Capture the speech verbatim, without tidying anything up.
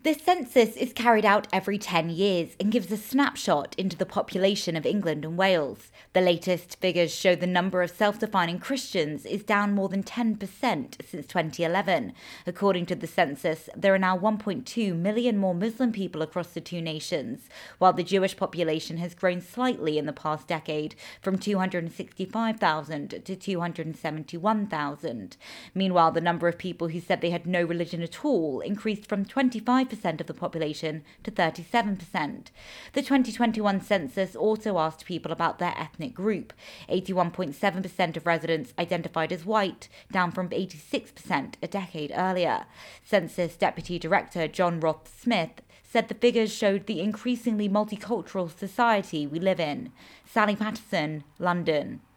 This census is carried out every ten years and gives a snapshot into the population of England and Wales. The latest figures show the number of self-defining Christians is down more than ten percent since twenty eleven. According to the census, there are now one point two million more Muslim people across the two nations, while the Jewish population has grown slightly in the past decade from two hundred sixty-five thousand to two hundred seventy-one thousand. Meanwhile, the number of people who said they had no religion at all increased from twenty-five percent of the population to thirty-seven percent. The twenty twenty-one census also asked people about their ethnic group. eighty-one point seven percent of residents identified as white, down from eighty-six percent a decade earlier. Census Deputy Director John Roth-Smith said the figures showed the increasingly multicultural society we live in. Sally Patterson, London.